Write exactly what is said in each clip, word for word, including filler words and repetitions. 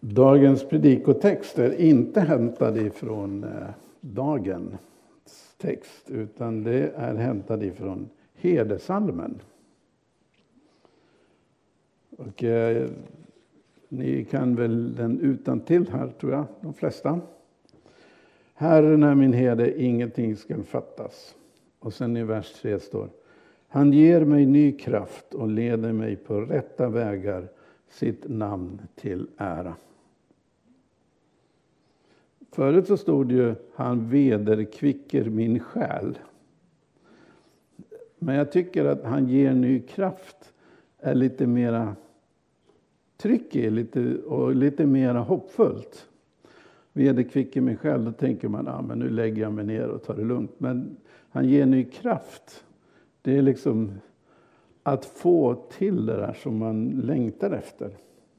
Dagens predikotext är inte hämtad ifrån eh, dagens text, utan det är hämtad ifrån Herdesalmen. Och eh, ni kan väl den utan till här, tror jag, de flesta. Herren är min herde, ingenting ska fattas. Och sen i vers tre står: han ger mig ny kraft och leder mig på rätta vägar, sitt namn till ära. Förut så stod det ju: han vederkvicker min själ. Men jag tycker att han ger ny kraft är lite mera tryckig lite, och lite mera hoppfullt. Vederkvicker min själ, då tänker man ah, men nu lägger jag mig ner och tar det lugnt. Men han ger ny kraft. Det är liksom att få till det där som man längtar efter.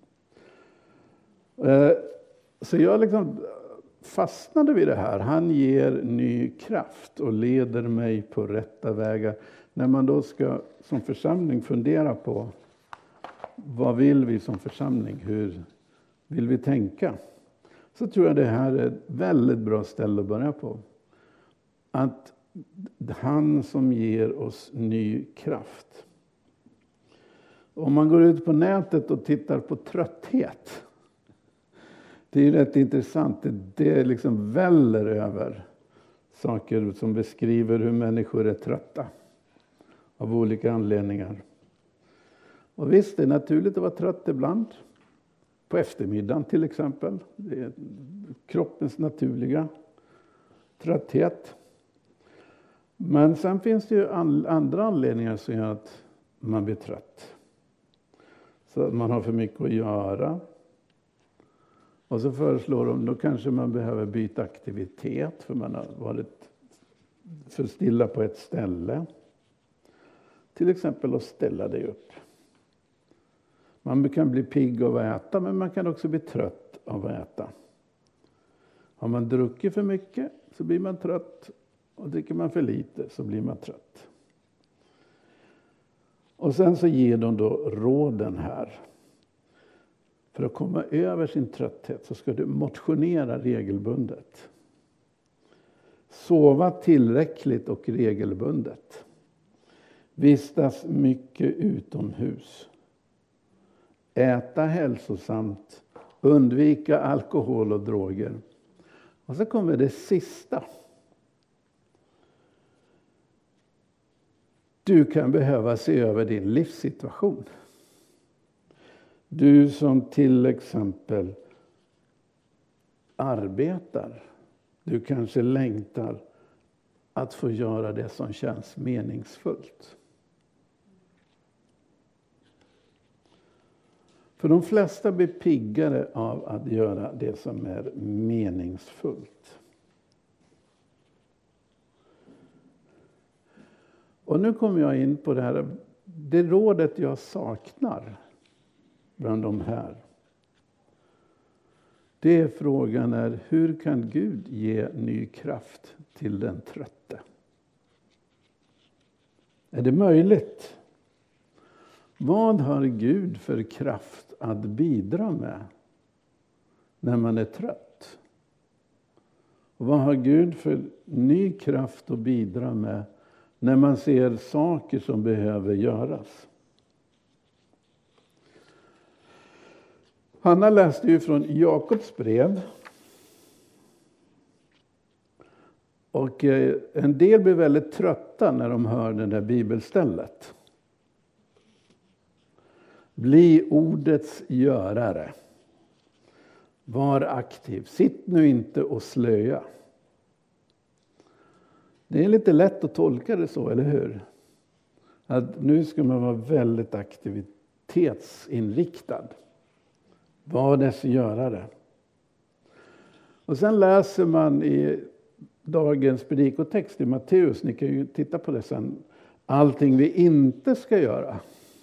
Så jag liksom fastnade vid det här. Han ger ny kraft och leder mig på rätta vägar. När man då ska som församling fundera på vad vill vi som församling? Hur vill vi tänka? Så tror jag det här är ett väldigt bra ställe att börja på. Att han som ger oss ny kraft. Om man går ut på nätet och tittar på trötthet. Det är rätt intressant. Det liksom väller över saker som beskriver hur människor är trötta. Av olika anledningar. Och visst, det är naturligt att vara trött ibland. På eftermiddagen till exempel. Det är kroppens naturliga trötthet. Men sen finns det ju andra anledningar som gör att man blir trött. Så att man har för mycket att göra. Och så föreslår de, då kanske man behöver byta aktivitet. För man har varit för stilla på ett ställe. Till exempel att ställa dig upp. Man kan bli pigg av att äta, men man kan också bli trött av att äta. Har man druckit för mycket så blir man trött. Och dricker man för lite så blir man trött. Och sen så ger de då råden här. För att komma över sin trötthet så ska du motionera regelbundet. Sova tillräckligt och regelbundet. Vistas mycket utomhus. Äta hälsosamt. Undvika alkohol och droger. Och så kommer det sista. Du kan behöva se över din livssituation. Du som till exempel arbetar. Du kanske längtar att få göra det som känns meningsfullt. För de flesta blir piggare av att göra det som är meningsfullt. Och nu kommer jag in på det här. Det rådet jag saknar bland de här. Det är frågan är: hur kan Gud ge ny kraft till den trötte? Är det möjligt? Vad har Gud för kraft att bidra med när man är trött? Och vad har Gud för ny kraft att bidra med när man ser saker som behöver göras? Hanna läste ju från Jakobs brev. Och en del blir väldigt trötta när de hör det där bibelstället. Bli ordets görare. Var aktiv. Sitt nu inte och slöja. Det är lite lätt att tolka det så, eller hur? Att nu ska man vara väldigt aktivitetsinriktad. Var dess görare. Och sen läser man i dagens predikotext i Matteus. Ni kan ju titta på det sen. Allting vi inte ska göra.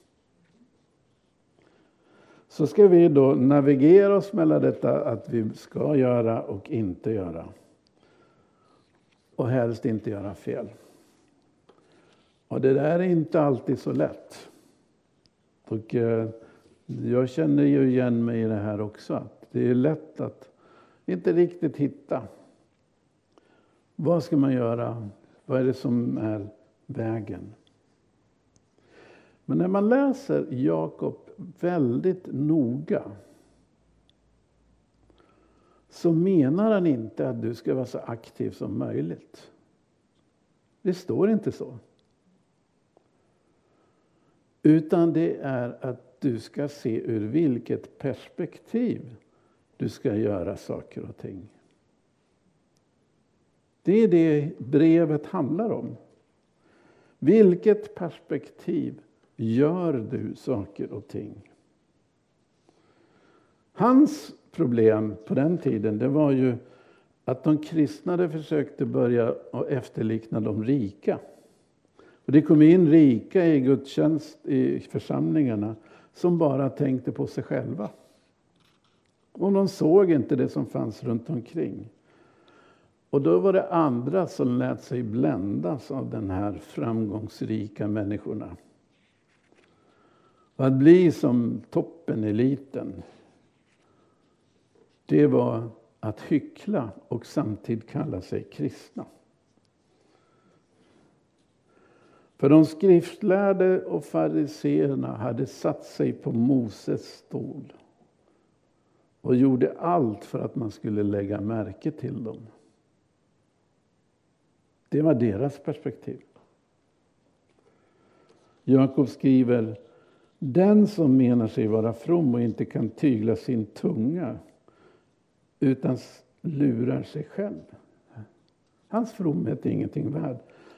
Så ska vi då navigera oss mellan detta att vi ska göra och inte göra. Och helst inte göra fel. Och det där är inte alltid så lätt. Och Jag känner ju igen mig i det här också. Att det är lätt att inte riktigt hitta. Vad ska man göra? Vad är det som är vägen? Men när man läser Jakob väldigt noga så menar han inte att du ska vara så aktiv som möjligt. Det står inte så. Utan det är att du ska se ur vilket perspektiv du ska göra saker och ting. Det är det brevet handlar om. Vilket perspektiv gör du saker och ting? Hans problem på den tiden, det var ju att de kristna försökte börja efterlikna de rika. Och det kom in rika i gudstjänst i församlingarna som bara tänkte på sig själva. Och de såg inte det som fanns runt omkring. Och då var det andra som lät sig bländas av den här framgångsrika människorna. Och att bli som toppen, eliten, det var att hyckla och samtidigt kalla sig kristna. För de skriftlärde och fariseerna hade satt sig på Moses stol och gjorde allt för att man skulle lägga märke till dem. Det var deras perspektiv. Jakob skriver: den som menar sig vara from och inte kan tygla sin tunga utan lurar sig själv. Hans fromhet är ingenting värd.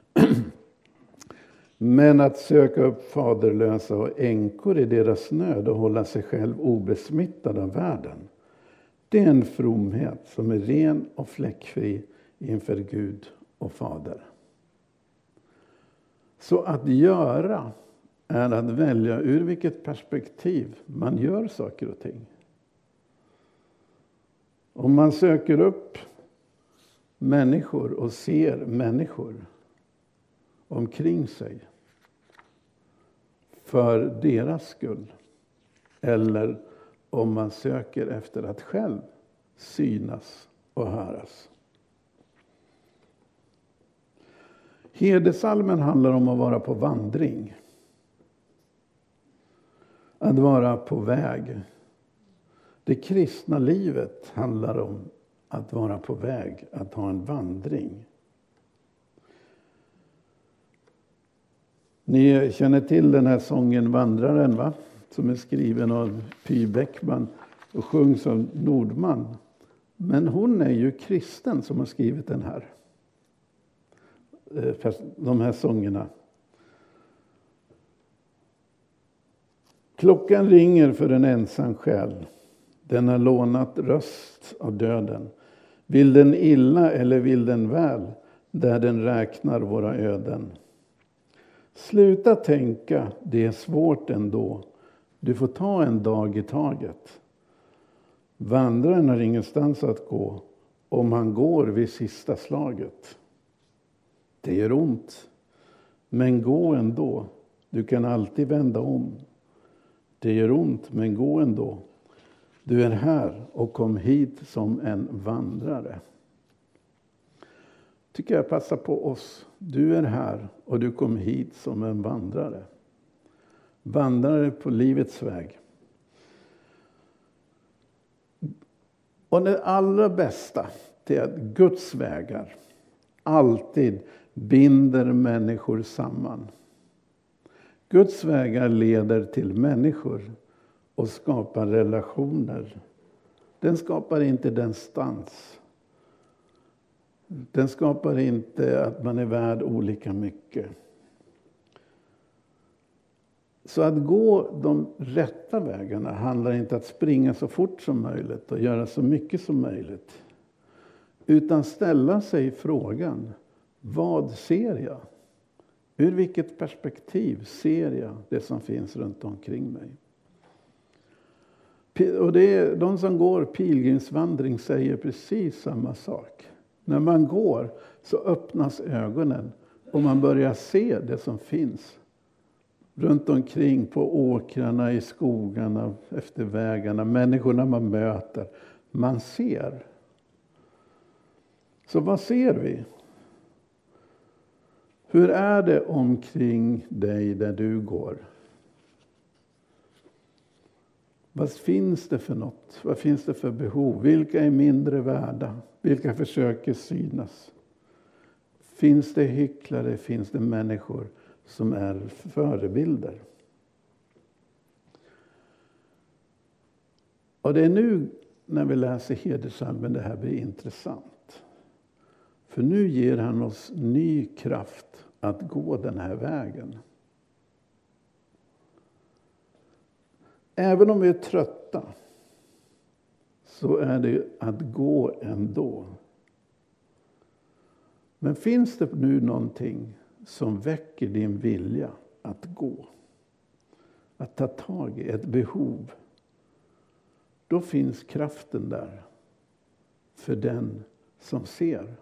Men att söka upp faderlösa och änkor i deras nöd och hålla sig själv obesmittad av världen, det är en fromhet som är ren och fläckfri inför Gud och Fader. Så att göra är att välja ur vilket perspektiv man gör saker och ting. Om man söker upp människor och ser människor omkring sig för deras skull, eller om man söker efter att själv synas och höras. Herdesalmen handlar om att vara på vandring. Att vara på väg. Det kristna livet handlar om att vara på väg, att ha en vandring. Ni känner till den här sången Vandraren, va? Som är skriven av Py Bäckman och sjungs av Nordman. Men hon är ju kristen som har skrivit den här. De här sångerna. Klockan ringer för en ensam själ. Den har lånat röst av döden. Vill den illa eller vill den väl? Där den räknar våra öden. Sluta tänka, det är svårt ändå. Du får ta en dag i taget. Vandraren har ingenstans att gå om han går vid sista slaget. Det gör ont, men gå ändå. Du kan alltid vända om. Det gör ont, men gå ändå. Du är här och kom hit som en vandrare. Tycker jag passar på oss. Du är här och du kom hit som en vandrare. Vandrare på livets väg. Och det allra bästa är att Guds vägar alltid binder människor samman. Guds vägar leder till människor och skapar relationer. Den skapar inte distans. Den skapar inte att man är värd olika mycket. Så att gå de rätta vägarna handlar inte att springa så fort som möjligt och göra så mycket som möjligt. Utan ställa sig frågan, vad ser jag? Ur vilket perspektiv ser jag det som finns runt omkring mig? Och det är, de som går pilgrimsvandring säger precis samma sak. När man går så öppnas ögonen och man börjar se det som finns runt omkring på åkrarna, i skogarna, efter vägarna, människorna man möter. Man ser. Så vad ser vi? Hur är det omkring dig där du går? Vad finns det för något? Vad finns det för behov? Vilka är mindre värda? Vilka försöker synas? Finns det hycklare? Finns det människor som är förebilder? Och det är nu när vi läser hedersalmen det här blir intressant. För nu ger han oss ny kraft att gå den här vägen. Även om vi är trötta så är det att gå ändå. Men finns det nu någonting som väcker din vilja att gå? Att ta tag i ett behov. Då finns kraften där för den som ser.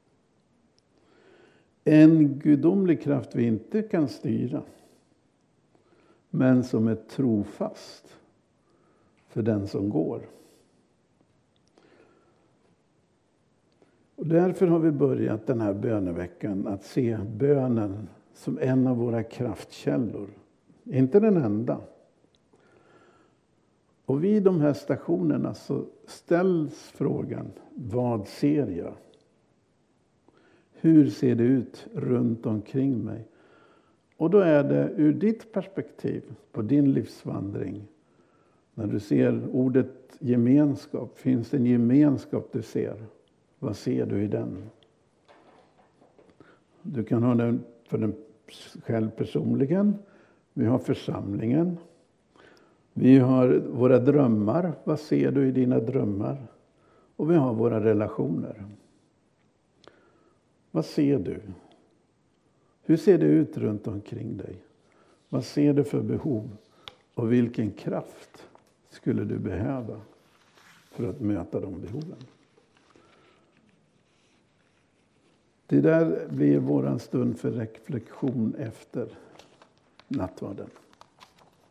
En gudomlig kraft vi inte kan styra. Men som är trofast för den som går. Och därför har vi börjat den här böneveckan att se bönen som en av våra kraftkällor. Inte den enda. Och vid de här stationerna så ställs frågan, vad ser jag? Hur ser det ut runt omkring mig? Och då är det ur ditt perspektiv på din livsvandring. När du ser ordet gemenskap, finns det en gemenskap du ser? Vad ser du i den? Du kan ha den för den själv personligen. Vi har församlingen. Vi har våra drömmar. Vad ser du i dina drömmar? Och vi har våra relationer. Vad ser du? Hur ser det ut runt omkring dig? Vad ser du för behov? Och vilken kraft skulle du behöva för att möta de behoven? Det där blir våran stund för reflektion efter nattvarden.